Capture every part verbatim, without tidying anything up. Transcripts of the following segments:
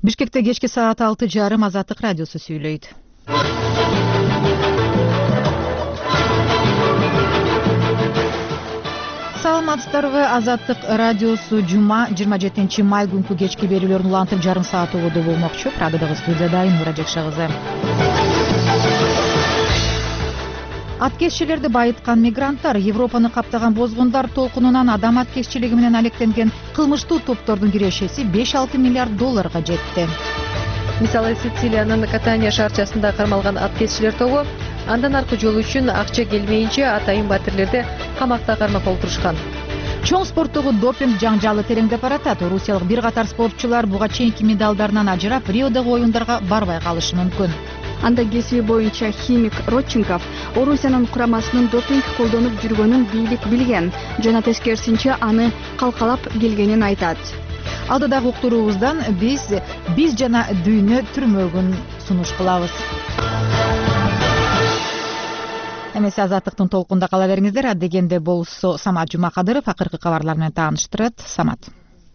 Бишкекте кечки саат алты жарым Азаттык радиосу сүйлөйт. Саламатсыздарбы, Азаттык радиосу жума жыйырма жетинчи май күнкү кечки берүүлөрүн улантып жарым саат угууда болмокчу. Радиодагы студияда Нура Жекша кызы. Аткезчилерди байыткан мигранттар, Европаны каптаган бозгундар толкунунан адам аткезчилиги менен алектенген кылмыштуу топтордун кирешеси беш алты миллиард долларга жетти. Мисалы, Сицилиянын Катания шаарчасында кармалган аткезчилер тобу андан аркы жол үчүн акча келмейинче атайын батирлерди камакта кармап олтурушкан. Чоң спорттогу допинг жаңжалы тереңдеп баратат. Орусиялык бир катар спортчулар буга чейинки медалдарынан ажырап, Риодогу оюндарга барбай калышы мүмкүн. Анда кесиби боюнча химик Родченков Орусиянын курамасынын допинг колдонуп жүргөнүн бийлик билген жана тескерисинче аны калкалап келгенин айтат. Алдыдагы уктуруубуздан биз биз жана дүйнө түрмөгүн сунуш кылабыз. Эмесе Азаттыктын толкунда кала бериңиздер. Адегенде болсо Самат Жумакадыров акыркы кабарлар менен тааныштырат. Самат.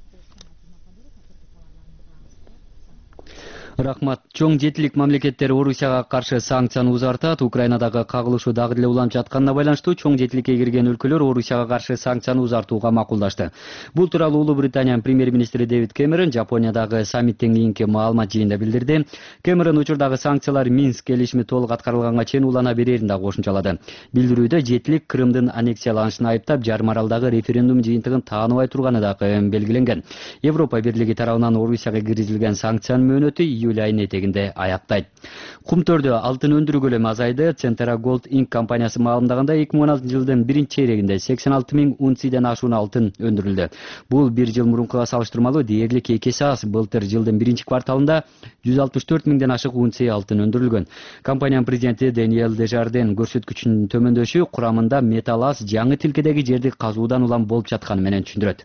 Рахмат. Чоң жетилик мамлекеттер Орусияга каршы санкцияны узартат. Украинадагы кагылышуу дагы деле уланып жатканына байланыштуу чоң жетиликке кирген өлкөлөр Орусияга каршы санкцияны узартууга макулдашты. Бул тууралуу Улуу Британиянын премьер-министри Дэвид Кэмерон Жапониядагы саммиттен кийинки маалымат жыйынында билдирди. Кэмерон учурдагы санкциялар Минск келишими толук аткарылганга чейин улана берерин да кошумчалады. Билдирүүдө жетилик Крымдын аннексияланышын айыптап, жарым аралдагы референдум жыйынтыгын тааныбай турганы дагы белгиленген. Европа бирлиги тарабынан Орусияга киргизилген санкциянын мөөнөтү июль айынын этегинде аяктайт. Кумтөрдө алтын өндүрүү көлөмү азайды. Centera Gold Inc компаниясы маалымдаганда эки миң он алтынчы жылдын биринчи чейрегинде сексен алты миң унциядан ашуун алтын өндүрүлдү. Бул бир жыл мурункуга салыштырмалуу дээрлик эки эсе аз. Былтыр жылдын биринчи кварталында жүз алтымыш төрт миңден ашык унция алтын өндүрүлгөн. Компаниянын президенти Даниэль Дежарден көрсөткүчүнүн төмөндөшү курамында металл аз жаңы тилкедеги жерди казуудан улам болуп жатканы менен түшүндүрөт.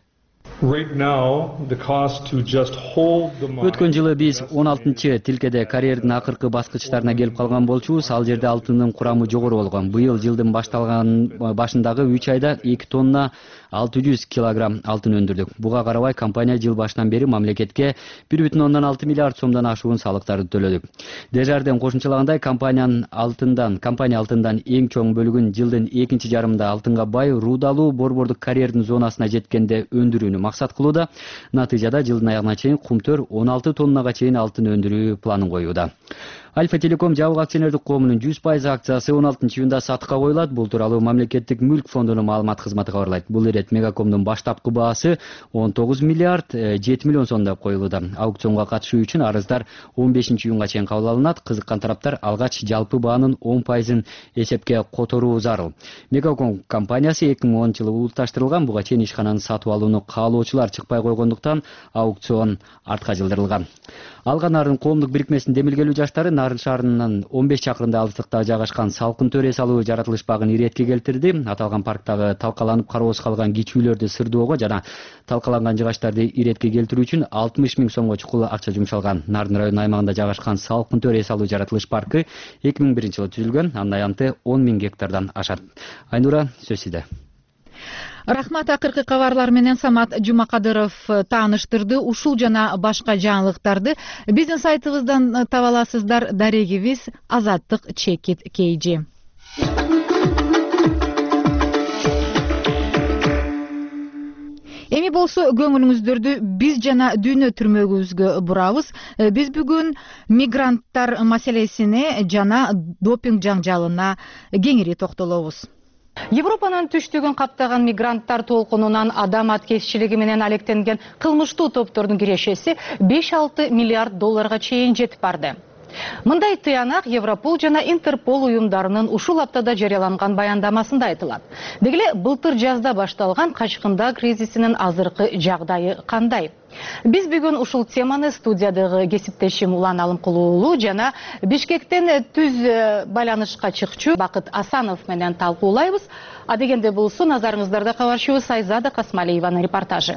Өткөн жылы биз он алтынчы тилкеде карьердин акыркы баскычтарына келип калган болчубуз. Ал жерде алтындын курамы жогору болгон. Быйыл жылдын башталган башындагы үч айда эки тонна алты жүз килограмм алтын өндүрдүк. Буга карабай компания жыл башынан бери мамлекетке бир бүтүн ондон алты миллиард сомдон ашуун салыктарды төлөдүк. Дежарден кошумчалагандай, компаниянын алтындан, компания алтындан эң чоң бөлүгүн жылдын экинчи жарымында алтынга бай рудалуу борбордук карьердин зонасына жеткенде өндүрүүнү максат кылууда. Натыйжада жылдын аягына чейин Кумтөр он алты тоннага чейин алтын өндүрүү планын коюуда. Альфа Телеком жабык акционердик коомунун жүз пайыз акциясы он алтынчы июнда сатыкка коюлат. Бул тууралуу мамлекеттик мүлк фондунун маалымат кызматы кабарлайт. Бул ирет Мегакомдун баштапкы баасы он тогуз миллиард жети миллион сом деп коюлууда. Аукционго катышуу үчүн арыздар он бешинчи июнга чейин кабыл алынат. Кызыккан тараптар алгач жалпы баанын он пайызын эсепке которуу зарыл. Мегаком компаниясы эки миң онунчу жылы улутташтырылган. Буга чейин ишкананы сатып алууну каалоочулар чыкпай койгондуктан аукцион артка жылдырылган. Алганардын коомдук бирикмесинин демилгелүү жаштары Нарын шаарынын он беш чакырымда алыстыкта жайгашкан салкын төрө салуу жаратылыш багын иретке келтирди. Аталган парктагы талкаланып кароосуз калган кичүүлөрдү сырдоого жана талкаланган жыгачтарды иретке келтирүү үчүн алтымыш миң сомго чукул акча жумшалган. Нарын районунун аймагында жайгашкан салкын төрө салуу жаратылыш паркы эки миң биринчи жылы түзүлгөн. Анын аянты он миң гектардан ашат. Айнура, сөз сизде. Рахмат. Акыркы кабарлар менен Самат Жумакадыров тааныштырды. Ушул жана башка жаңылыктарды биздин сайтыбыздан таба аласыздар. Дарегибиз Азаттык чекит кейжи. Эми болсо көңүлүңүздөрдү биз жана дүйнө түрмөгүбүзгө бурабыз. Биз бүгүн мигранттар маселесине жана допинг жаңжалына кеңири токтолобуз. Европанын түштүгүн каптаган мигранттар толкунунан адам аткезчилиги менен алектенген кылмыштуу топтордун кирешеси беш алты миллиард долларга чейин жетип барды. Мындай тыянак Европол жана Интерпол уюмдарынын ушул аптада жарыяланган баяндамасында айтылат. Дегеле былтыр жазда башталган качкында кризисинин азыркы жагдайы кандай? Биз бүгүн ушул теманы студиядагы кесиптешим Улан Алымкулуу жана Бишкектен түз байланышка чыкчу Бакыт Асанов менен талкуулайбыз. Адегенде болсо назарыңыздарда кабарчыбыз Айзада Касмалиеванын репортажы.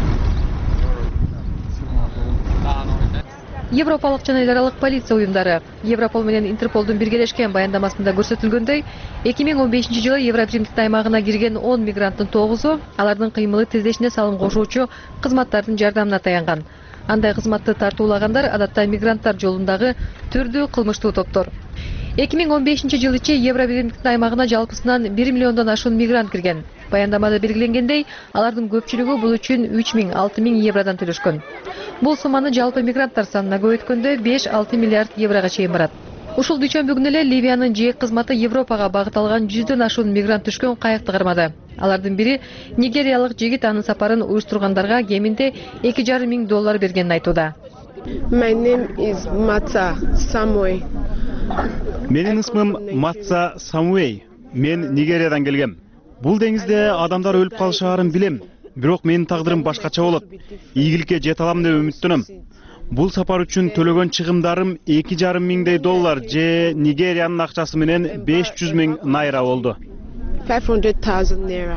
Европалык жана эл аралык полиция уюмдары Европол менен Интерполдун биргелешкен баяндамасында көрсөтүлгөндөй, эки миң он бешинчи жылы Евробиримдин аймагына кирген он мигранттын тогузу алардын кыймылы тездешине салым кошуучу кызматтардын жардамына таянган. Андай кызматты тартуулагандар адатта мигранттар жолундагы түрдүү кылмыштуу топтор. эки миң он бешинчи жылычы Евробиримдиктин аймагына жалпысынан бир миллиондон ашуун мигрант кирген. Баяндамада белгиленгендей, алардын көпчүлүгү бул үчүн үч миң алты миң евродон төлөшкөн. Бул сумманы жалпы мигранттар санына көбөйткөндө беш алты миллиард еврого чейин барат. Ушул дүйшөмбү күнү эле Ливиянын жээк кызматы Европага багытталган жүздөн ашуун мигрант түшкөн кайыкты кармады. Алардын бири нигериялык жигит анын сапарын уюштургандарга кеминде эки жарым миң доллар бергенин айтууда. My name is Mata Samuel. Менин ысмым Матса Самуэй. Мен Нигериядан келгем. Бул деңизде адамдар өлүп калышаарын билем. Бирок менин тагдырым башкача болот. Ийгиликке жете алам деп үмүттөнөм. Бул сапар үчүн төлөгөн чыгымдарым эки жарым миңдей доллар же Нигериянын акчасы менен беш жүз миң найра болду. five hundred thousand naira.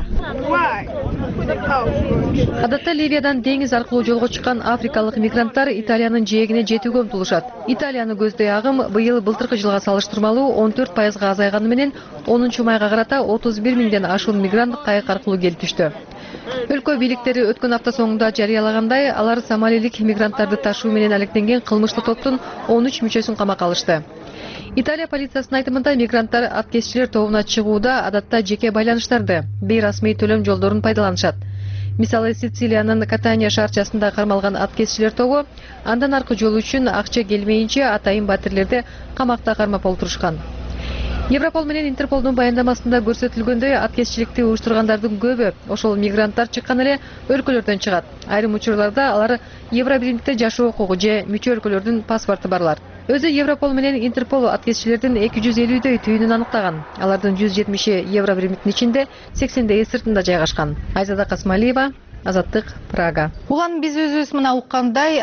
Адатта Ливиядан деңиз аркылуу жолго чыккан африкалык мигранттар Италиянын жээгине жетүүгө умтулушат. Италияны көздөй агым быйыл былтыркы жылга салыштырмалуу он төрт пайызга азайганы менен онунчу майга карата отуз бир миңден ашуун мигрант кайык аркылуу келип түштү. Өлкө бийликтери өткөн апта соңунда жарыялагандай, алар сомалилик мигранттарды ташуу менен алектенген кылмыштуу топтун он үч мүчөсүн камакка алышты. Италия полициясынын айтымында мигранттар аткезчилер тобуна чыгууда адатта жеке байланыштарды, бейрасмий төлөм жолдорун пайдаланышат. Мисалы Сицилиянын Катания шаарчасында кармалган аткезчилер тобу андан аркы жол үчүн акча келмейинче атайын батирлерди камакта кармап олтурушкан. Европол менен Интерполдун баяндамасында көрсөтүлгөндөй, аткезчиликти уюштургандардын көбү ошол мигранттар чыккан эле өлкөлөрдөн чыгат. Айрым учурларда алар Евробиримдикте жашоо укугу же мүчө өлкөлөрдүн паспорту барлар. Өзү Европол менен Интерпол аткезчилердин эки жүз элүүдөй түйүнүн аныктаган. Алардын жүз жетимиши Евробиримдиктин ичинде, сексендейи сыртында жайгашкан. Айзада Касмалиева, Азаттык, Прага. Улан биз өзүбүз мына уккандай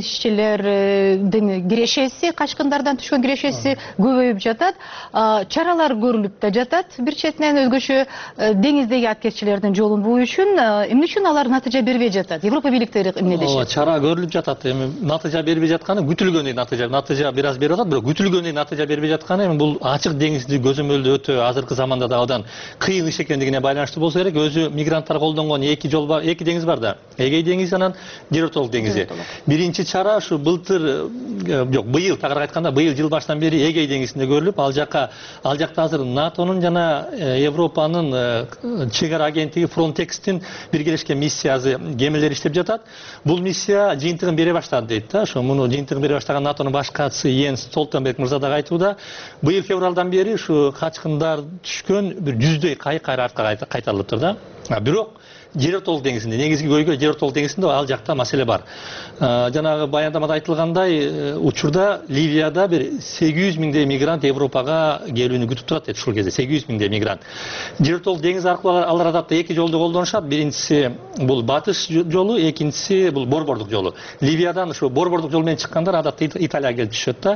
аткезчилердин кирешеси, качкындардан түшкөн кирешеси көбөйүп жатат. Чаралар көрүлүп да жатат. Бир четинен өзгөчө деңиздеги аткезчилердин жолун буу үчүн эмне үчүн алар натыйжа бербей жатат? Европа бийликтери эмне дешет? Чара көрүлүп жатат. Эми натыйжа бербей жатканы күтүлгөндөй натыйжа. Натыйжа бир аз берип атат, бирок күтүлгөндөй натыйжа бербей жатканы эми бул ачык деңизди көзөмөлдөө өтө азыркы заманда да одан кыйын иш экендигине байланыштуу болсо керек. Өзү мигранттар колдонгон эки жол бар, эки деңиз бар да. Эгей деңизи анан Жер-Өлкөлүк деңизи. Биринчи чара ушу былтыр, жок, быйыл тагыраак айтканда, быйыл жыл башынан бери Эгей деңизинде көрүлүп, ал жакка ал жакта азыр НАТОнун жана Европанын чек ара агенттиги Frontex'тин биргелешкен миссиясы кемелер иштеп жатат. Бул миссия жыйынтыгын бере баштады дейт да. Ошо муну жыйынтыгын бере баштаган НАТОнун баш катчысы Йенс Столтенберг мырза да айтууда. Быйыл февралдан бери ушу качкындар түшкөн бир жүздөй кайык артка кайтарылыптыр да. Бирок Жер-Өлкөлүк деңизинде, негизги көйгөй Жер-Өлкөлүк деңизинде ал жакта маселе бар. Жанагы баяндамада айтылгандай, учурда Ливияда бир сегиз жүз миңдей мигрант Европага келүүнү күтүп турат дейт ушул кезде, сегиз жүз миңдей мигрант. Жер-Өлкөлүк деңизи аркылуу алар адатта эки жолду колдонушат. Биринчиси бул батыш жолу, экинчиси бул борбордук жолу. Ливиядан ушу борбордук жол менен чыккандар адатта Италияга келип түшөт да.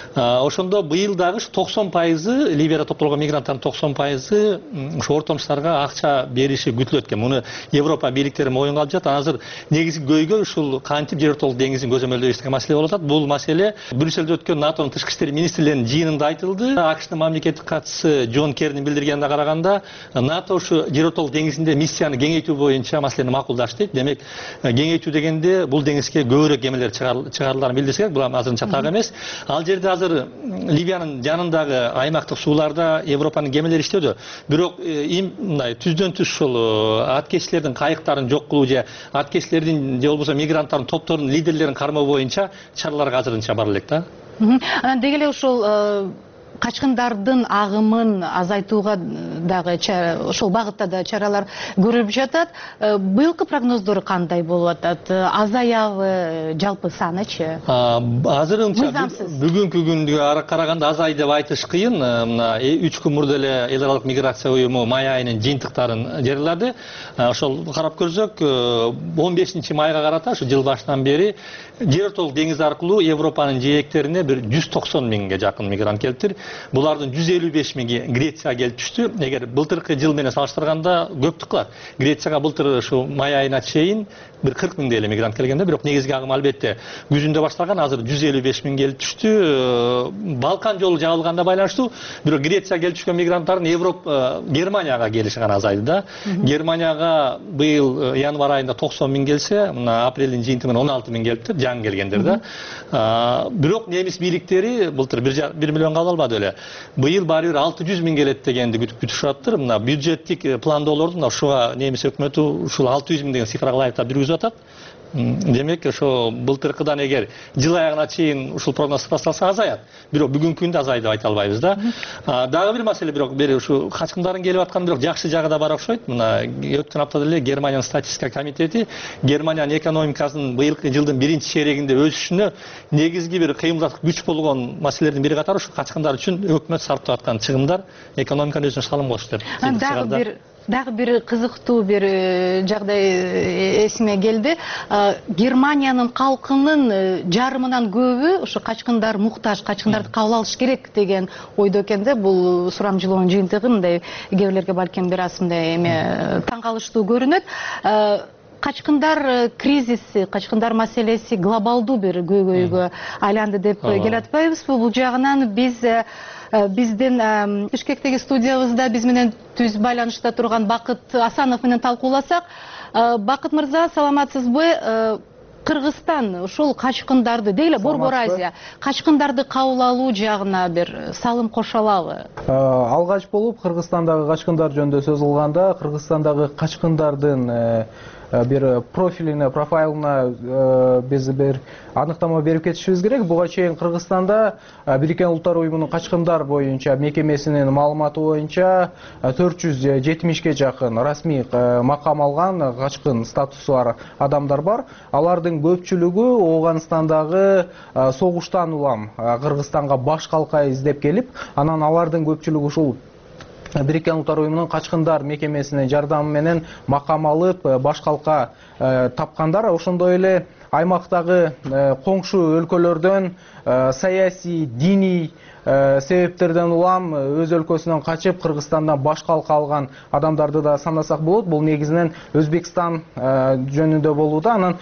Ошондо быйыл дагы токсон пайызы Ливияда топтолгон мигранттардын токсон пайызы ушу ортомуштарга акча бериши күтүлөт экен. Муну Европа бийликтери моюнга алып жатат. Азыр негизги көйгөй ушул кантип Жер-Өлкөлүк деңизин көзөмөлдөй иштеген маселе болуп атат. Бул маселе Брюсселде өткөн НАТОнун тышкы иштер министрлеринин жыйынында айтылды. АКШнын мамлекеттик катчысы Джон Керринин билдиргенине караганда, НАТО ушу Жер-Өлкөлүк деңизинде миссияны кеңейтүү боюнча маселени макулдашты дейт. Демек, кеңейтүү дегенде бул деңизге көбүрөөк кемелер чыгарыларын билдирсек керек. Бул азырынча так эмес. Ал жерде азыр Ливиянын жанындагы аймактык сууларда Европанын кемелери иштөөдө. Бирок мындай түздөн түз ушул аткезчилердин кайыктарын жок кылуу же аткезчилердин же болбосо мигранттардын топторунун лидерлерин кармоо боюнча чараларга азырынча бара элек да. Анан деги эле ушул качкындардын агымын азайтууга дагы ошол багытта да чаралар көрүлүп жатат. Быйылкы прогноздор кандай болуп атат? Азаябы, жалпы санычы? Азырынча бүгүнкү күнгө караганда азай деп айтыш кыйын. Мына үч күн мурда эле эл аралык миграция уюму май айынын жыйынтыктарын жарыялады. Ошол карап көрсөк, он бешинчи майга карата ушу жыл башынан бери Жер-Өлкөлүк деңизи аркылуу Европанын жээктерине бир жүз токсон миңге жакын мигрант келиптир. Булардын жүз элүү беш миңи Грецияга келип түштү. Эгер былтыркы жыл менен салыштырганда көптүк кылат. Грецияга былтыр ушу май айына чейин bir кырк миңдей эле мигрант келгенде, бирок негизги агым албетте күзүндө башталган, азыр жүз элүү беш миң келип түштү. Балкан жолу жабылганга байланыштуу, бирок Греция келип түшкөн мигранттардын Европа, Германияга келиши гана азайды да. Германияга быйыл январь айында токсон миң келсе, мына апрелдин жыйынтыгы менен он алты миң келиптир, жаңы келгендер да. Бирок немис бийликтери былтыр бир миллионго ала албады эле. Быйыл баары бир алты жүз миң келет дегенди күтүп күтүшүп атыптыр. Мына бюджеттик пландоолорду мына ушуга немис өкмөтү ушул алты жүз миң деген цифрага ылайыктап жүргүзүп атат. Демек, ошо былтыркыдан эгер жыл аягына чейин ушул прогноз сакталса азаят. Бирок бүгүнкү күндө азайды деп айта албайбыз да. Дагы бир маселе, бирок бери ушу качкындардын келип атканы бирок жакшы жагы да бар окшойт. Мына өткөн аптада эле Германиянын статистика комитети Германиянын экономикасынын быйылкы жылдын биринчи чейрегинде өсүшүнө негизги бир кыймылдаткыч күч болгон маселелердин бири катары ушу качкындар үчүн өкмөт сарптап аткан чыгымдар экономиканын өзүнө салым кошту деп. Дагы бир Дагы бир кызыктуу бир жагдай эсиме келди. Германиянын калкынын жарымынан көбү ошо качкындар муктаж, качкындарды кабыл алыш керек деген ойдо экен да. Бул сурамжылоонун жыйынтыгы мындай кээ бирлерге балким бир аз мындай эме таң калыштуу көрүнөт. Качкындар кризиси, качкындар маселеси глобалдуу бир көйгөйгө айланды деп келатпайбызбы? Бул жагынан биз биздин Бишкектеги студиябызда биз менен түз байланышта турган Бакыт Асанов менен талкууласак, Бакыт мырза, саламатсызбы? Кыргызстан ушул качкындарды дейли Борбор Азия качкындарды кабыл алуу жагына бир салым кошо алабы? Алгач болуп Кыргызстандагы качкындар жөнүндө сөз кылганда, Кыргызстандагы качкындардын бир профилине, профайлына биз бир аныктама берип кетишибиз керек. Буга чейин Кыргызстанда Бириккен Улуттар Уюмунун качкындар боюнча мекемесинин маалыматы боюнча төрт жүз жетимишке жакын расмий макам алган качкын статусу бар адамдар бар. Алардын көпчүлүгү Ооганстандагы согуштан улам Кыргызстанга баш калка издеп келип, анан алардын көпчүлүгү ушул Бириккен Улуттар Уюмунун качкындар мекемесинин жардамы менен макам алып баш калка тапкандар. Ошондой эле аймактагы коңшу өлкөлөрдөн саясий, диний себептерден улам өз өлкөсүнөн качып Кыргызстандан баш калка алган адамдарды да санасак болот. Бул негизинен Өзбекстан жөнүндө болууда. Анан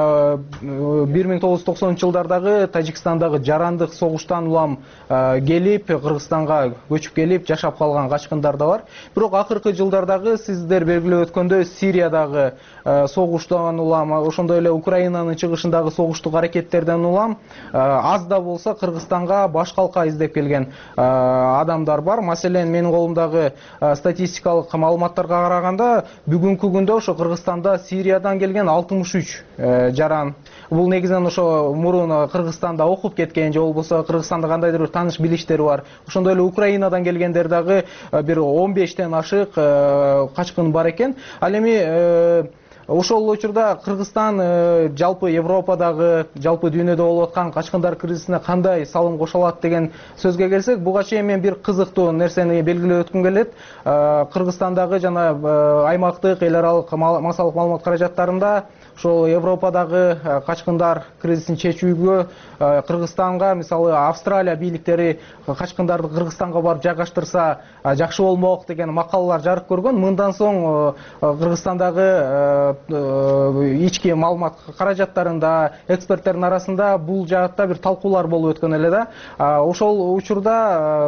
бир миң тогуз жүз токсонунчу жылдардагы Тажикстандагы жарандык согуштан улам келип Кыргызстанга көчүп келип жашап калган качкындар да бар. Бирок акыркы жылдардагы сиздер белгилеп өткөндөй Сириядагы согуштан улам, ошондой эле Украинанын чыгышындагы согуштук аракеттерден улам аз да болсо Кыргызстанга баш калка издеп келген адамдар бар. Маселен, менин колумдагы статистикалык маалыматтарга караганда, бүгүнкү күндө ошо Кыргызстанда Сириядан келген алтымыш үч жаран. Бул негизинен ошо мурун Кыргызстанда окуп кеткен же болбосо Кыргызстанда кандайдыр бир тааныш билиштери бар. Ошондой эле Украинадан келгендер дагы бир он бештен ашык качкын бар экен. Ал эми ошол учурда Кыргызстан жалпы Европадагы, жалпы дүйнөдө болуп аткан качкындар кризисине кандай салым кошо алат деген сөзгө келсек, буга чейин мен бир кызыктуу нерсени белгилеп өткүм келет. Кыргызстандагы жана аймактык эл аралык массалык маалымат каражаттарында ошол Европадагы качкындар кризисин чечүүгө Кыргызстанга, мисалы Австралия бийликтери качкындарды Кыргызстанга барып жайгаштырса жакшы болмок деген макалалар жарык көргөн. Мындан соң Кыргызстандагы ички маалымат каражаттарында, эксперттердин арасында бул жаатта бир талкуулар болуп өткөн эле да. Ошол учурда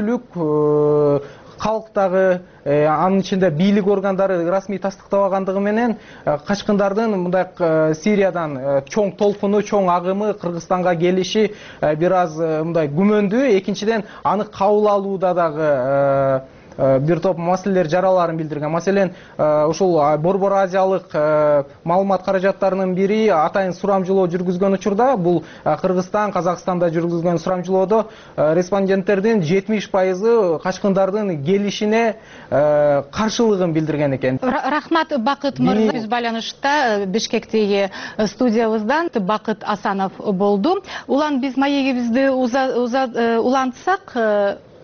көпчүлүк калктагы, анын ичинде бийлик органдары расмий тастыктабагандыгы менен качкындардын мындай Сириядан чоң толкуну, чоң агымы Кыргызстанга келиши бир аз мындай күмөндүү. Экинчиден, аны кабыл алууда дагы бир топ маселелер жараларын билдирген. Маселен, ушул Борбор Азиялык маалымат каражаттарынын бири атайын сурамжылоо жүргүзгөн учурда, бул Кыргызстан, Казакстанда жүргүзгөн сурамжылоодо респонденттердин жетимиш пайызы качкындардын келишине каршылыгын билдирген экен. Рахмат, Бакыт мырза. Биз байланышта Бишкектеги студиябыздан Бакыт Асанов болду. Улан биз маегибизди улантсак,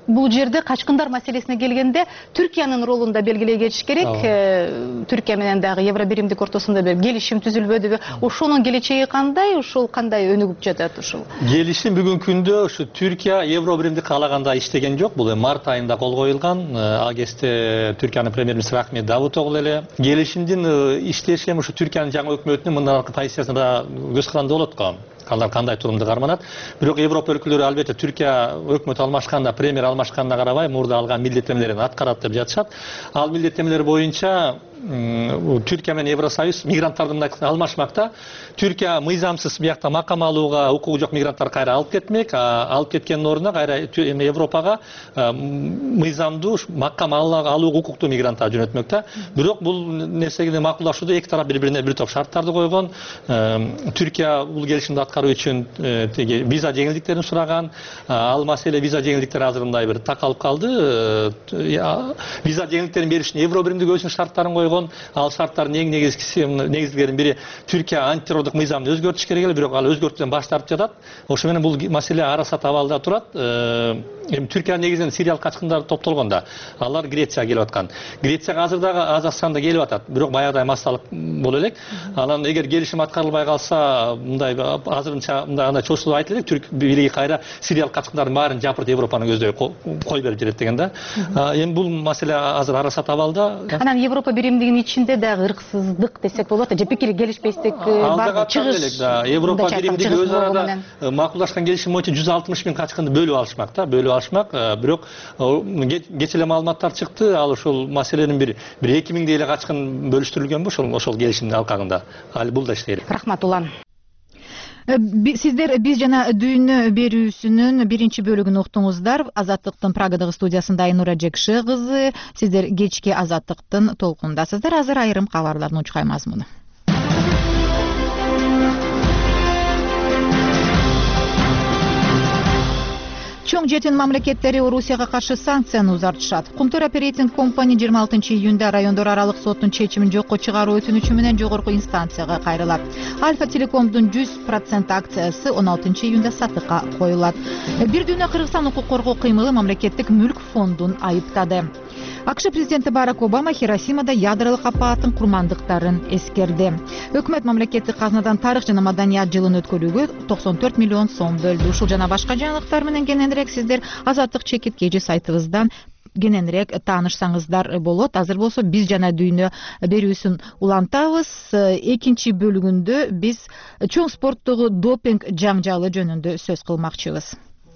бул жерде качкындар маселесине келгенде Түркиянын ролун да белгилей кетиш керек. Түркия менен дагы Евробиримдик ортосунда бир келишим түзүлбөдүбү? Ошонун келечеги кандай, ошол кандай өнүгүп жатат ушул? Келишим бүгүнкү күндө ушу Түркия Евробиримди каалаганда иштеген жок. Бул март айында кол коюлган. Ал кезде Түркиянын премьер-министри Ахмет Давутоглу эле келишимдин иштеши эми ушу Түркиянын жаңы өкмөтүнүн мындагы позициясына көз каранды болот го. Алар кандай турумду карманат. Бирок Европа өлкөлөрү албетте Түркия өкмөт алмашканда, премьер алмашканына карабай мурда алган милдеттенмелерин аткарат деп жатышат. Ал милдеттенмелер боюнча Түркия менен Евросоюз мигранттарды алмашмакта. Түркия мыйзамсыз биякта макам алууга укугу жок мигранттар кайра алып кетмек, алып кеткендин ордуна кайра Европага мыйзамдуу макам алууга укуктуу мигранттар жөнөтмөк да. Бирок бул нерсени макулдашууда эки тарап бири-бирине бир топ шарттарды койгон. Түркия бул келишимди аткаруу үчүн виза жеңилдиктерин сураган. Ал маселе виза жеңилдиктери азыр мындай бир такалып калды. Виза жеңилдиктерин бериш үчүн Евробиримдик өзүнүн шарттарын койгон. Ал шарттардын эң негизгиси негизгилеринин бири Түркия антитеррорлук мыйзамды өзгөртүш керек эле, бирок ал өзгөртүүдөн баш тартып жатат. Ошо менен бул маселе арасат абалда турат. Эми Түркия негизинен сириялык качкындар топтолгонда. Алар Грецияга келип аткан. Грецияга азыр дагы аз аз санда келип атат. Бирок баягыдай массалык боло элек. Анан эгер келишим аткарылбай калса, мындай азырынча мындай андай чоочулуп айтылып элек, Түрк бийлиги кайра сириялык качкындардын баарын жапырт Европанын көздөй кой берип жүрөт деген да. Эми бул маселе азыр арасат абалда. Анан Европа биримдигинин ичинде дагы ырксыздык десек болот, же пикир келишпестик бар, чыгыш. Европа биримдиги өз арада макулдашкан келишим боюнча жүз алтымыш миң качкынды бөлүп алышмак да, бөлүп алышмак. Бирок кечээ эле маалыматтар чыкты, ал ошол маселенин бир бир эки миңдей эле качкын бөлүштүрүлгөн бу ошол ошол келишимдин алкагында. Ал бул да иштейт. Рахмат Улан. Сиздер биз жана дүйнө берүүсүнүн биринчи бөлүгүн уктуңуздар. Азаттыктын Прагадагы студиясында Айнура Жекши кызы. Сиздер кечки Азаттыктын толкундасыздар. Азыр айрым кабарлардын учкай мазмуну. Чоң жетин мамлекеттери Орусияга каршы санкцияны узартышат. Кумтур Operating Company жыйырма алтынчы июнда райондор аралык соттун чечимин жокко чыгаруу өтүнүчү менен жогорку инстанцияга кайрылат. Альфа Телекомдун жүз процент акциясы он алтынчы июнда сатыкка коюлат. Бир дүйнө Кыргызстан укук коргоо кыймылы мамлекеттик мүлк фондун айыптады. АКШ президенти Барак Обама Хиросимада ядролук апааттын курмандыктарын эскерди. Өкмөт мамлекеттик казнадан тарых жана маданият жылын өткөрүүгө токсон төрт миллион сом бөлдү. Ушул жана башка жаңылыктар менен кененирээк сиздер Азаттык чекиткежи сайтыбыздан кененирээк таанышсаңыздар болот. Азыр болсо биз жана дүйнө берүүсүн улантабыз. Экинчи бөлүгүндө биз чоң спорттогу допинг жаңжалы жөнүндө сөз кылмакчыбыз.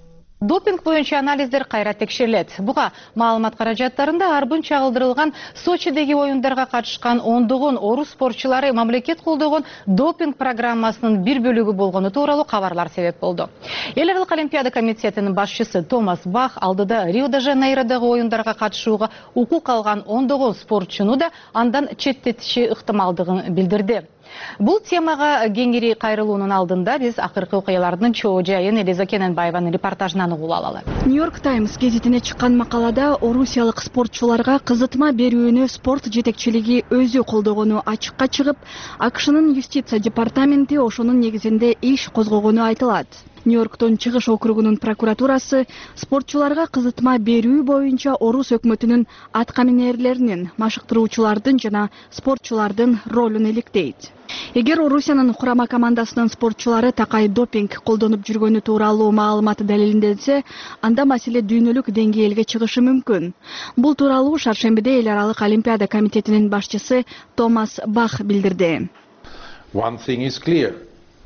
Допинг боюнча анализдер кайра текшерилет. Буга маалымат каражаттарында арбын чагылдырылган Сочидеги оюндарга катышкан ондогон орус спортчулары мамлекет колдогон допинг программасынын бир бөлүгү болгону тууралуу кабарлар себеп болду. Эл аралык олимпиада комитетинин башчысы Томас Бах алдыда Рио-де-Жанейродогу оюндарга катышууга укук алган ондогон спортчуну да андан четтетиши ыктымалдыгын билдирди. Бул темага кеңири кайрылуунун алдында биз акыркы окуялардын чоо жайын Элиза Кененбаеванын репортажынан угуп алалы. Нью-Йорк Таймс гезитине чыккан макалада орусиялык спортчуларга кызытма берүүнү спорт жетекчилиги өзү колдогону ачыкка чыгып, АКШнын юстиция департаменти ошонун негизинде иш козгогону айтылат. Нью-Йорктун чыгыш округунун прокуратурасы спортчуларга кызытма берүү боюнча орус өкмөтүнүн аткаминерлеринин, машыктыруучулардын жана спортчулардын ролун иликтейт. Эгер Орусиянын курама командасынын спортчулары такай допинг колдонуп жүргөнү тууралуу маалыматы далилденсе, анда маселе дүйнөлүк деңгээлге чыгышы мүмкүн. Бул тууралуу шаршембиде эл аралык олимпиада комитетинин башчысы Томас Бах билдирди. One thing is clear.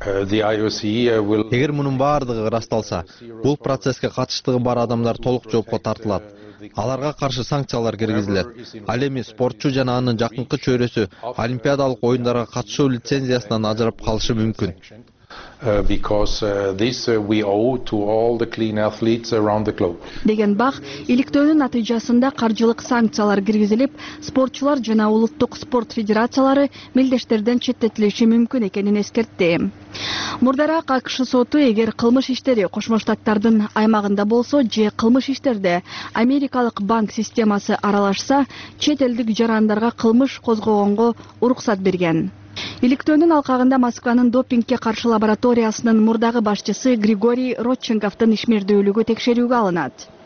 Эгер мунун баардыгы ырасталса, бул процесске катыштыгы бар адамдар толук жоопко тартылат. Аларга каршы санкциялар киргизилет. Ал эми спортчу жана анын жакынкы чөйрөсү олимпиадалык оюндарга катышуу лицензиясынан ажырап калышы мүмкүн. Деген Бах, иликтөөнүн натыйжасында каржылык санкциялар киргизилип, спортчулар жана улуттук спорт федерациялары мелдештерден четтетилиши мүмкүн экенин эскертти. Мурдараак АКШ соту эгер кылмыш иштери Кошмо Штаттардын аймагында болсо же кылмыш иштерде Америкалык банк системасы аралашса, чет элдик жарандарга кылмыш козгогонго уруксат берген. Иликтөөнүн алкагында Москванын допингке каршы лабораториясынын мурдагы башчысы Григорий Родченковдун ишмердүүлүгү текшерүүгө алынат.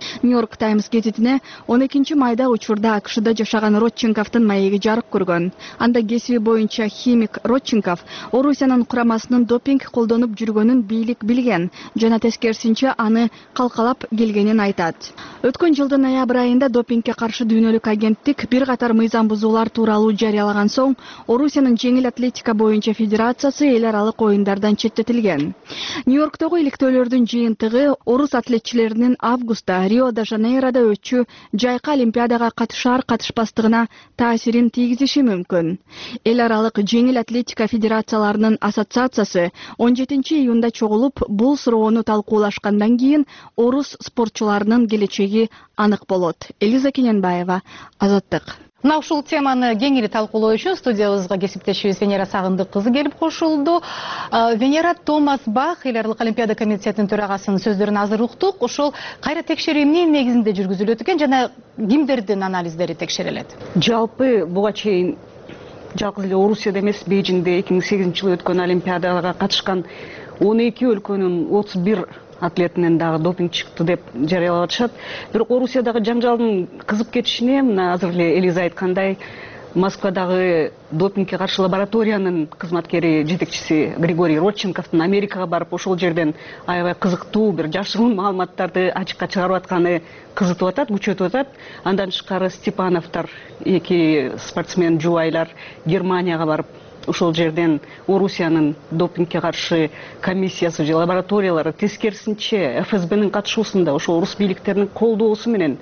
Нью-Йорк Таймс гезитине он экинчи майда учурда АКШда жашаган Родченковдун маеги жарык көргөн. Анда кесиби боюнча химик Родченков Орусиянын курамасынын допинг колдонуп жүргөнүн бийлик билген жана тескерисинче аны калкалап келгенин айтат. Өткөн жылдын ноябрь айында допингге каршы дүйнөлүк агенттик бир катар мыйзам бузуулар тууралуу жарыялаган соң Орусиянын жеңил атлетика боюнча федерациясы эл аралык оюндардан четтетилген. Нью-Йорктогу иликтөөлөрдүн жыйынтыгы орус атлетчилеринин августта Рио-де-Жанейрода өтчү жайкы олимпиадага катышар катышпастыгына таасирин тийгизиши мүмкүн. Эл аралык жеңил атлетика федерацияларынын ассоциациясы он жетинчи июнда чогулуп, бул суроону талкуулашкандан кийин орус спортчуларынын келечеги анык болот. Элиза Кененбаева, Азаттык. Мына ушул теманы кеңири талкуулоо үчүн студиябызга кесиптешибиз Венера Сагындык кызы келип кошулду. Венера, Томас Бах эл аралык олимпиада комитетинин төрагасынын сөздөрүн азыр уктук. Ошол кайра текшерүү эмненин негизинде жүргүзүлөт экен жана кимдердин анализдери текшерилет? Жалпы буга чейин жалгыз эле Орусияда эмес, Бейжиңде эки миң сегизинчи жылы өткөн олимпиадага катышкан он эки өлкөнүн отуз бир атлетинен дагы допинг чыкты деп жарыялап атышат. Бирок Орусиядагы жаңжалдын кызып кетишине мына азыр эле Элиза айткандай, Москвадагы допингге каршы лабораториянын кызматкери, жетекчиси Григорий Родченковдун Америкага барып ошол жерден аябай кызыктуу бир жашыруун маалыматтарды ачыкка чыгарып атканы кызытып атат, күчөтүп атат. Андан тышкары Степановдор, эки спортсмен жубайлар Германияга барып ошол жерден Орусиянын допингге каршы комиссиясы же лабораториялары тескерисинче эф эс бнин катышуусунда ошол орус бийликтеринин колдоосу менен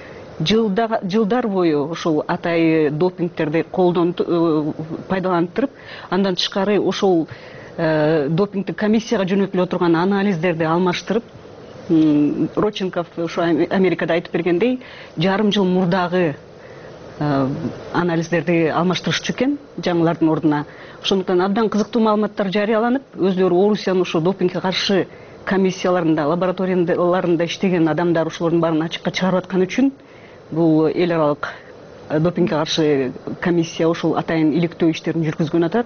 жылдар бою ошол атайы допингтерди колдонуп пайдаланып туруп, андан тышкары ошол допингдик комиссияга жөнөтүлө турган анализдерди алмаштырып, Родченков ошо Америкада айтып бергендей, жарым жыл мурдагы анализдерди алмаштырышчу экен жаңылардын ордуна. Ошондуктан абдан кызыктуу маалыматтар жарыяланып, өзлөрү Орусиянын ошо допингге каршы комиссияларында, лабораторияларында иштеген адамдар ошолордун баарын ачыкка чыгарып аткан үчүн бул эл аралык допингге каршы комиссия ошол атайын иликтөө иштерин жүргүзгөн атат.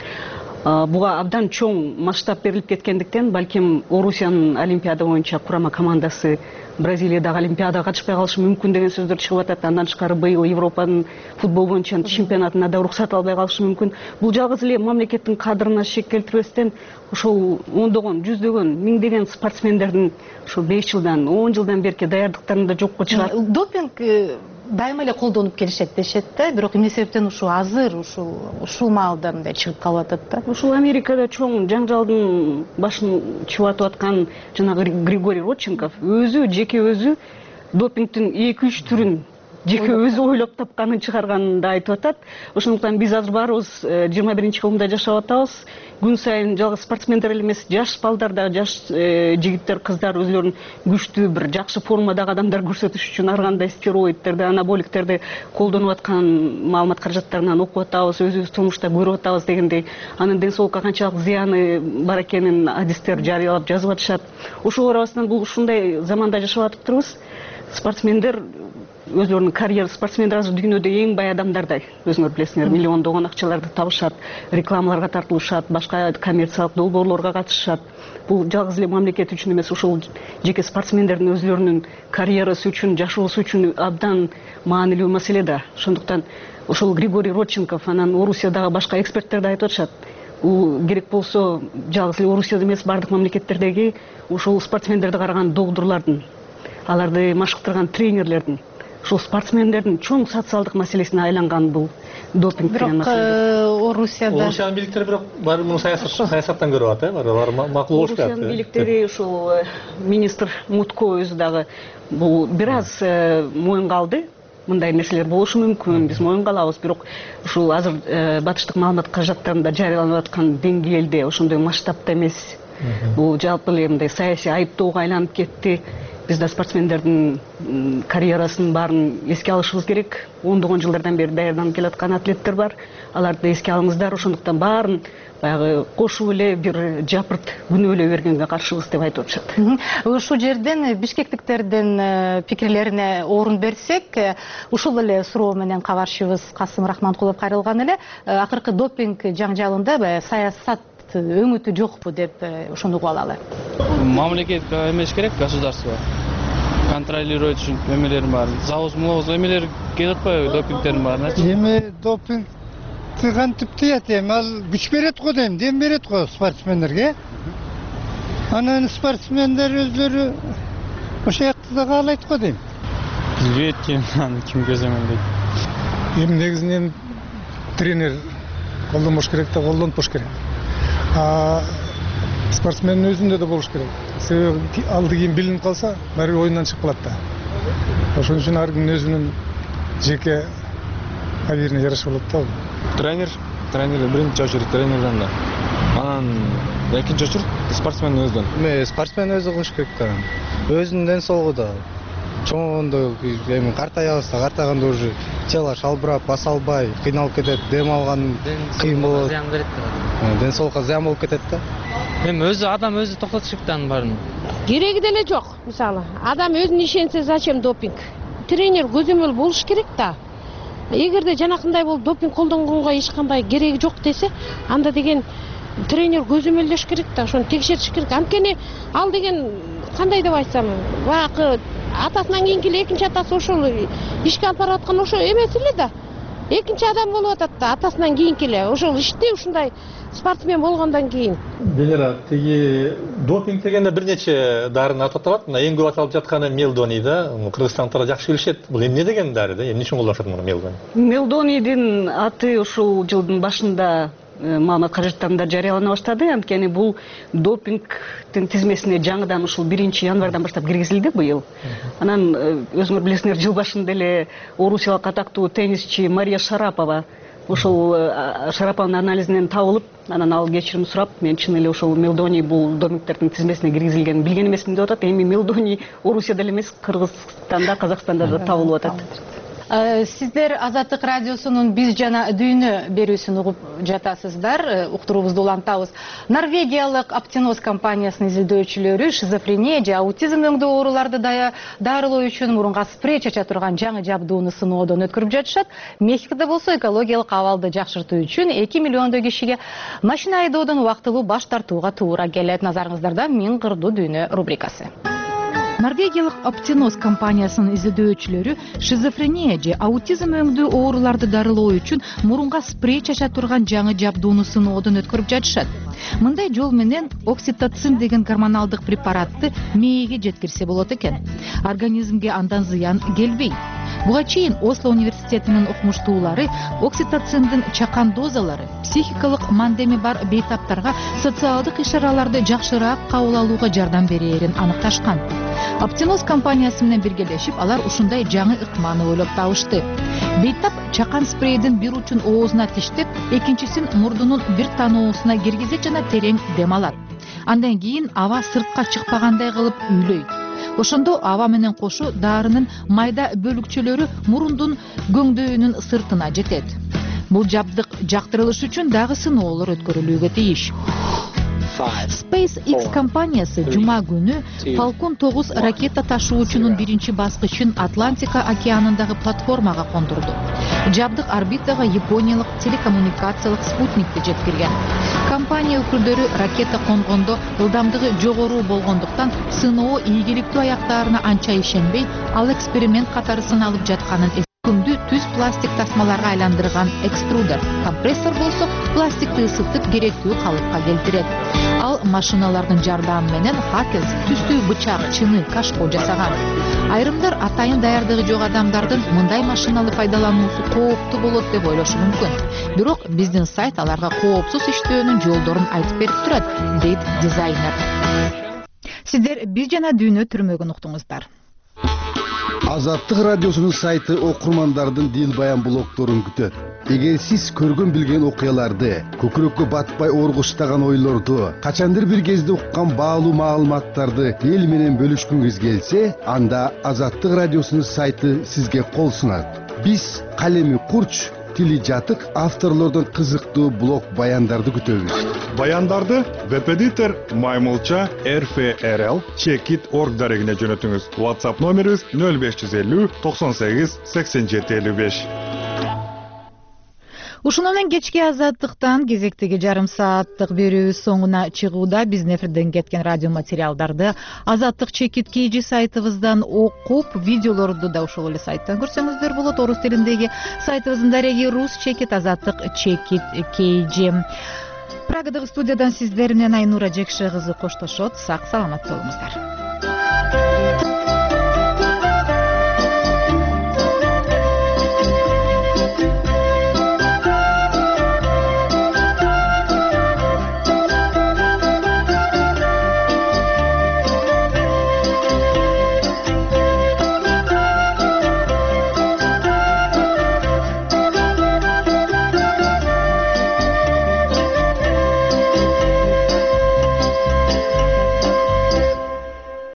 Буга абдан чоң масштаб берилип кеткендиктен, балким Орусиянын олимпиада боюнча курама командасы Бразилиядагы олимпиадага катышпай калышы мүмкүн деген сөздөр чыгып атат. Андан тышкары быйыл Европанын футбол боюнча чемпионатына да уруксат албай калышы мүмкүн. Бул жалгыз эле мамлекеттин кадрына шек келтирбестен, ошол ондогон, жүздөгөн, миңдеген спортсмендердин ошо беш жылдан, он жылдан берки даярдыктарын да жокко чыгарып. Допинг дайыма эле колдонуп келишет дешет да, бирок эмне себептен ушул азыр ушул ушул маалда мындай чыгып калып атат да? Ушул Америкада чоң жаңжалдын башын чубатып аткан жанагы Григорий Родченков өзү, жеке өзү допингдин эки үч түрүн жеке өзү ойлоп тапканын чыгарганын да айтып атат. Ошондуктан биз азыр баарыбыз жыйырма биринчи кылымда жашап атабыз. Күн сайын жалгыз спортсмендер эле эмес, жаш балдар да, жаш жигиттер, кыздар өзлөрүн күчтүү бир жакшы формадагы адамдар көрсөтүш үчүн ар кандай стероидтерди, анаболиктерди колдонуп аткан маалымат каражаттарынан окуп атабыз, өзүбүз тумушта көрүп атабыз дегендей, анын ден соолукка канчалык зыяны бар экенин адистер жарыялап жазып атышат. Ошол арабыздан бул ушундай заманда жашап атыптырбыз. Спортсмендер өзлөрүнүн карьера, спортсмендер азыр дүйнөдө эң бай адамдардай, өзүңөр билесиңер, миллиондогон акчаларды табышат, рекламаларга тартылышат, башка коммерциялык долбоорлорго катышышат. Бул жалгыз эле мамлекет үчүн эмес, ошол жеке спортсмендердин өзлөрүнүн карьерасы үчүн, жашоосу үчүн абдан маанилүү маселе да. Ошондуктан ошол Григорий Родченков, анан Орусиядагы башка эксперттер да айтып атышат. Бул керек болсо жалгыз эле Орусияда эмес, бардык мамлекеттердеги ошол спортсмендерди караган доктурлардын, аларды машыктырган тренерлердин, ошол спортсмендердин чоң социалдык маселесине айланган бул допинг деген маселе. Бирок Орусияда Орусиянын бийликтери бирок баары муну саясаттан көрүп атат, алар макулдашат. Орусиянын бийликтери ошол министр Мутко өзү дагы бул бир аз моюнга алды. Мындай нерселер болушу мүмкүн, биз моюнга алабыз, бирок ушул азыр батыштык маалымат каражаттарында жарыяланып аткан деңгээлде, ошондой масштабта эмес. Бул жалпы эле мындай саясий айыптоого айланып кетти. Биз да спортсмендердин карьерасын баарын эске алышыбыз керек. Ондогон жылдардан бери даярданып келаткан атлеттер бар. Аларды эске алыңыздар. Ошондуктан баарын баягы кошуп эле бир жапырт күнөөлөй бергенге каршыбыз деп айтып атышат. Ушул жерден бишкектиктердин пикирлерине орун берсек, ушул эле суроо менен кабарчыбыз Касым Рахманкулов кайрылган эле. Акыркы допинг жаңжалында баягы саясат өңүтү жокпу деп ошону угуп алалы. Мамлекет эмес керек, государство. контролировать үчүн эмелерим бар. Завоз мулоз эмелер келип атпайбы, допингтердин баарына. Эми допинг кантип тыят эми, ал күч берет го дейм, дем берет го спортсмендерге. Анан спортсмендер өзлөрү ошо жакты да каалайт го дейм. Билбейт ким, аны ким көзөмөлдөйт. Эми негизинен тренер колдонбош керек да, колдонтпош керек. А спортсмендин өзүндө да болуш керек. Себеби алды кийин билинип калса, баары оюндан чыгып калат да. Ошон үчүн ар кимдин өзүнүн жеке табирине жараша болот да. Тренер, тренер биринчи очередь тренерден да. Анан экинчи очередь спортсмендин өзүнөн. Эми спортсмен өзү кылыш керек да. Өзүнүн ден соолугу да. Чоңондо эми картаябыз да, картаганда уже тело шалбырап, баса албай, кыйналып кетет, дем алган кыйын болот. Зыян берет да. Ден соолукка зыян болуп кетет да. Эми өзү адам өзү токтотуш керек да анын баарын. Кереги деле жок. Мисалы, адам өзүнө ишенсе, зачем допинг? Тренер көзөмөл болуш керек да. Эгерде жанакындай болуп допинг колдонгонго эч кандай кереги жок десе, анда деген тренер көзөмөлдөш керек да, ошону текшериш керек. Анткени ал деген кандай деп айтсам, баягы атасынан кийинки эле экинчи атасы ошол ишке алып барып аткан ошо эмес эле да. Экинчи адам болуп атат да, атасынан кийинки эле. Ошол иште ушундай спортсмен болгондон кийин. Белера, тиги допинг дегенде бир нече дарыны атап аталат. Мына эң көп аталып жатканы мелдоний да. Кыргызстандагы жакшы билишет. Бул эмне деген дары да? Эмне үчүн колдонушат муну мелдоний? Мелдонийдин аты ушул жылдын башында маалымат каражаттарында жарыялана баштады. Анткени бул допингдин тизмесине жаңыдан ушул биринчи январдан баштап киргизилди быйыл. Анан өзүңөр билесиңер, жыл башында эле орусиялык атактуу теннисчи Мария Шарапова ошол Шарапованын анализинен табылып, анан ал кечирим сурап, мен чын эле ошол мелдоний бул допингдердин тизмесине киргизилгенин билген эмесмин деп атат. Эми мелдоний Орусияда эле эмес, Кыргызстанда, Казакстанда да табылып атат. Сиздер Азаттык радиосунун Биз жана дүйнө берүүсүн угуп жатасыздар. Уктуруубузду улантабыз. Норвегиялык Оптинос компаниясынын изилдөөчүлөрү шизофрения же аутизм өңдүү ооруларды дарылоо үчүн мурунга спрей чача турган жаңы жабдууну сыноодон өткөрүп жатышат. Мексикада болсо экологиялык абалды жакшыртуу үчүн эки миллиондой кишиге машина айдоодон убактылуу баш тартууга туура келет. Назарыңыздарда Миң кырдуу дүйнө рубрикасы. Норвегиялык Оптинос компаниясынын изилдөөчүлөрү шизофрения же аутизм өңдүү ооруларды дарылоо үчүн мурунга спрей чача турган жаңы жабдууну сыноодон өткөрүп жатышат. Мындай жол менен окситоцин деген гормоналдык препаратты мээге жеткирсе болот экен. Организмге андан зыян келбейт. Буга чейин Осло университетинин окумуштуулары окситоциндин чакан дозалары психикалык мандеми бар бейтаптарга социалдык иш-чараларды жакшыраак кабыл алууга жардам берээрин аныкташкан. Оптинос компаниясы менен биргелешип, алар ушундай жаңы ыкманы ойлоп табышты. Бейтап чакан спрейдин бир учун оозуна тиштеп, экинчисин мурдунун бир таноосуна киргизет жана терең дем алат. Андан кийин аба сыртка чыкпагандай кылып үйлөйт. Ошондо аба менен кошо дарынын майда бөлүкчөлөрү мурундун көңдөөнүн сыртына жетет. Бул жабдык жактырылыш үчүн дагы сыноолор өткөрүлүүгө тийиш. SpaceX компаниясы жума күнү Falcon тогуз ракета ташуучунун биринчи баскычын Атлантика океанындагы платформага кондурду. Жабдык орбитага япониялык телекоммуникациялык спутникти жеткирген. Компания өкүлдөрү ракета конгондо ылдамдыгы жогору болгондуктан сыноо ийгиликтүү аяктаарына анча ишенбей, ал эксперимент катары сыналып жатканын күндү түз пластик тасмаларга айландырган экструдер. Компрессор болсо пластикти ысытып керектүү калыпка келтирет. Ал машиналардын жардамы менен хакерс түстүү бычак, чыны, кашко жасаган. Айрымдар атайын даярдыгы жок адамдардын мындай машинаны пайдалануусу кооптуу болот деп ойлошу мүмкүн. Бирок биздин сайт аларга коопсуз иштөөнүн жолдорун айтып берип турат, дейт дизайнер. Сиздер Биз жана дүйнө түрмөгүн уктуңуздар. Азаттык радиосунун сайты окурмандардын дил баян блогторун күтөт. Эгер сиз көргөн билген окуяларды, көкүрөккө батпай оргуштаган ойлорду, качандыр бир кезде уккан баалуу маалыматтарды эл менен бөлүшкүңүз келсе, анда Азаттык радиосунун сайты сизге кол сунат. Биз калеми курч, тили жатык авторлордон кызыктуу блог баяндарды күтөбүз. Баяндарды веб-эдитор Маймылча эр эф эр эл чекит точка орг дарегине жөнөтүңүз. WhatsApp номерибиз нөл беш жүз элүү токсон сегиз сексен жети элүү беш. ушуну менен кечки азаттыктан кезектеги жарым сааттык берүүбүз соңуна чыгууда. Биздин эфирден кеткен радио материалдарды азаттык чекит kg сайтыбыздан окуп, видеолорду да ошол эле сайттан көрсөңүздөр болот. Орус тилиндеги сайтыбыздын дареги рус чекит азаттык чекит kg. Прагадагы студиядан сиздер менен Айнура Жекше кызы коштошот. Сак саламат болуңуздар.